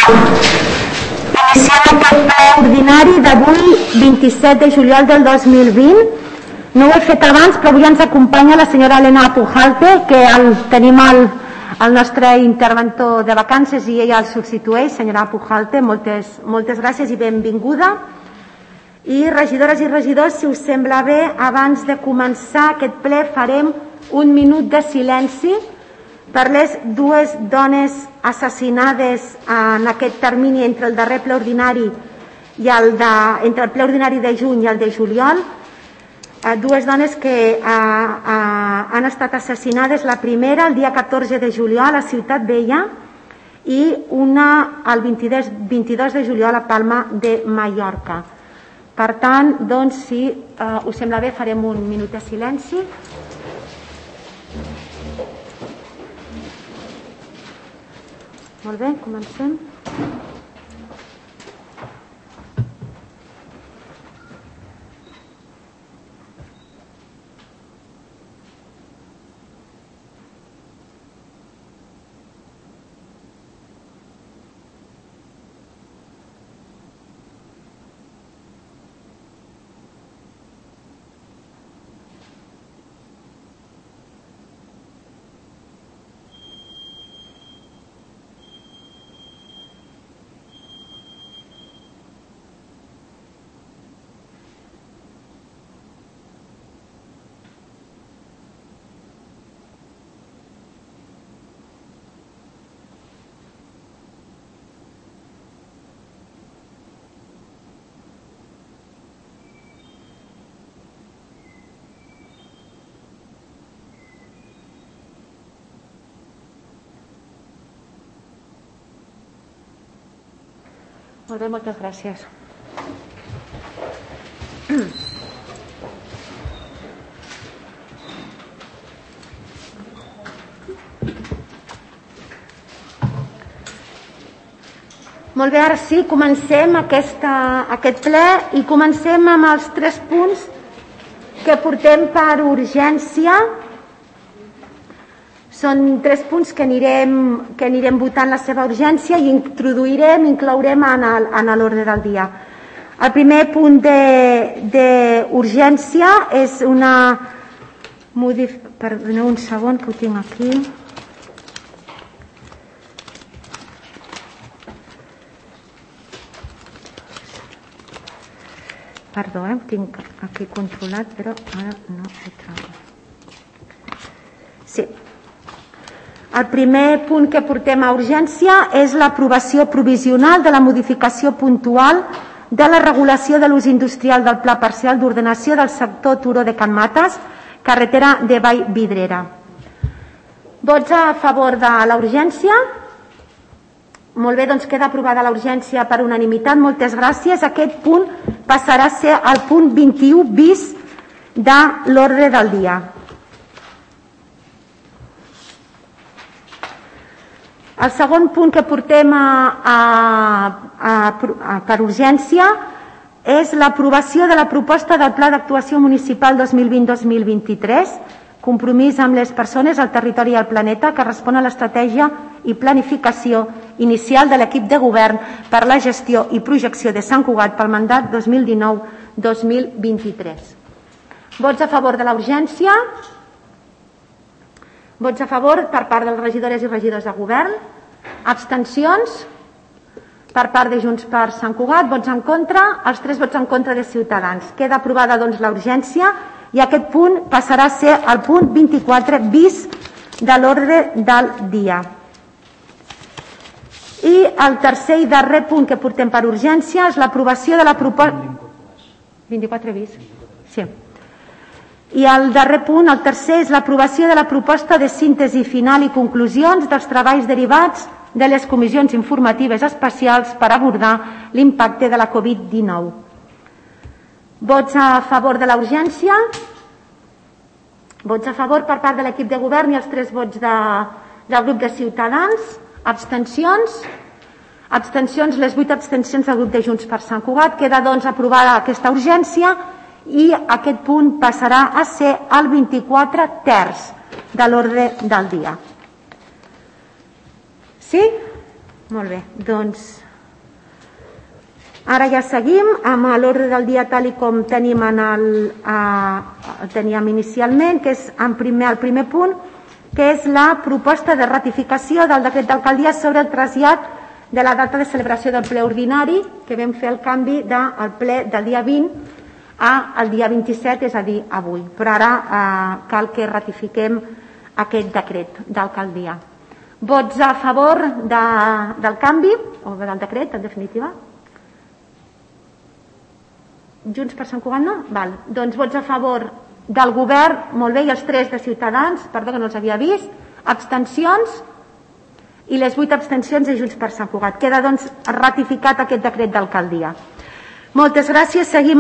Iniciem aquest ple ordinari d'avui, 27 de juliol del 2020. No ho he fet abans, però avui ens acompanya la senyora Elena Pujalte, que tenim el nostre interventor de vacances i ella el substitueix. Senyora Pujalte, moltes gràcies i benvinguda. I regidores i regidors, si us sembla bé, abans de començar aquest ple farem un minut de silenci per les dues dones assassinades en aquest termini entre el darrer ple ordinari i entre el ple ordinari de juny i el de juliol. Dues dones que han estat assassinades, la primera el dia 14 de juliol a Ciutat Vella i una el 22 de juliol a Palma de Mallorca. Per tant, doncs, si us sembla bé, farem un minut de silenci. Molt bé, comencem. Molt bé, moltes gràcies. Molt bé, ara sí, comencem aquest ple i comencem amb els 3 punts que portem per urgència. Són 3 punts que anirem votant la seva urgència i inclourem en l'ordre del dia. El primer punt d'urgència és una... Perdoneu un segon que ho tinc aquí. Perdó, ho tinc aquí controlat, però ara no ho trobo. Sí. El primer punt que portem a urgència és l'aprovació provisional de la modificació puntual de la regulació de l'ús industrial del Pla Parcial d'Ordenació del sector Turó de Can Mates, carretera de Vallvidrera. Vots a favor de la urgència? Molt bé, doncs queda aprovada la urgència per unanimitat. Moltes gràcies. Aquest punt passarà a ser el punt 21 bis de l'ordre del dia. El segon punt que portem per urgència és l'aprovació de la proposta del Pla d'Actuació Municipal 2020-2023, compromís amb les persones, el territori i el planeta, que respon a l'estratègia i planificació inicial de l'equip de govern per la gestió i projecció de Sant Cugat pel mandat 2019-2023. Vots a favor de la urgència? Vots a favor per part de les regidores i regidors de govern. Abstencions per part de Junts per Sant Cugat. Vots en contra. Els 3 vots en contra de Ciutadans. Queda aprovada doncs la urgència i aquest punt passarà a ser el punt 24 bis de l'ordre del dia. I el tercer i darrer punt que portem per urgència és l'aprovació de la proposta... 24 bis? Sí. I el darrer punt, el tercer, és l'aprovació de la proposta de síntesi final i conclusions dels treballs derivats de les comissions informatives especials per abordar l'impacte de la Covid-19. Vots a favor de la urgència? Vots a favor per part de l'equip de govern i els 3 vots del grup de Ciutadans. Abstencions? Abstencions, les 8 abstencions del grup de Junts per Sant Cugat. Queda doncs aprovada aquesta urgència i aquest punt passarà a ser el 24 terç de l'ordre del dia. Sí? Molt bé, doncs ara ja seguim amb l'ordre del dia tal com teníem inicialment, que és el primer punt, que és la proposta de ratificació del decret d'alcaldia sobre el trasllat de la data de celebració del ple ordinari, que vam fer el canvi del ple del dia 20 al dia 27, és a dir, avui. Però ara cal que ratifiquem aquest decret d'alcaldia. Vots a favor del canvi, o del decret, en definitiva? Junts per Sant Cugat, no? Val. Doncs vots a favor del govern, molt bé, i els 3 de Ciutadans, perdó que no els havia vist, abstencions, i les 8 abstencions de Junts per Sant Cugat. Queda, doncs, ratificat aquest decret d'alcaldia. Moltes gràcies. Seguim.